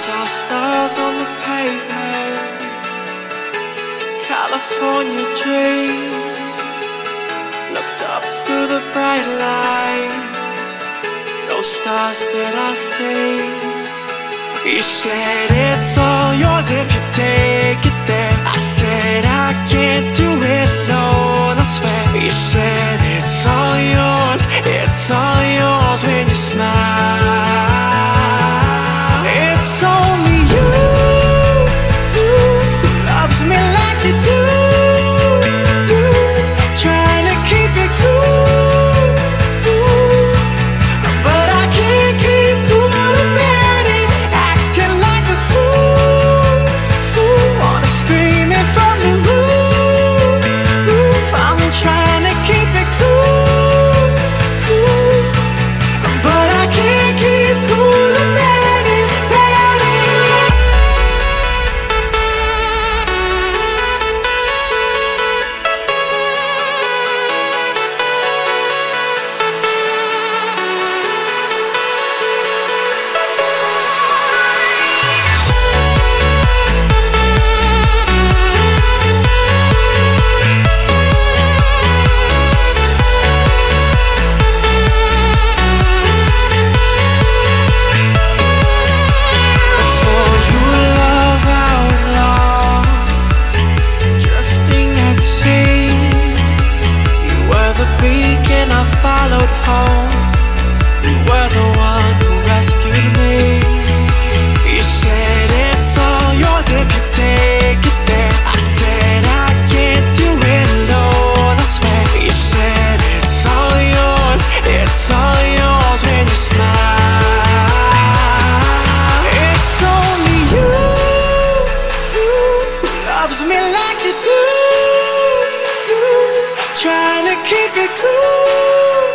Saw stars on the pavement, California dreams. Looked up through the bright lights, no stars did I see. You said it's all yours if you take it there. I said I can't do it alone, I swear. You said it's all yours, it's all yours when you smile. It's only you who loves me like you do, trying to keep it cool, but I can't keep cool about it, acting like a fool, wanna scream it from the roof. I'm trying to keep it cool, but I can't keep cool about it. Beacon I followed home, you were the one who rescued me. You said it's all yours if you take it there. I said I can't do it alone, I swear. You said it's all yours when you smile. It's only you who loves me like you do, trying to keep it cool,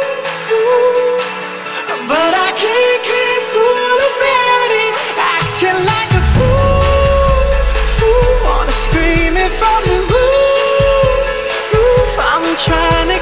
but I can't keep cool about it, acting like a fool, wanna scream it from the roof. I'm trying to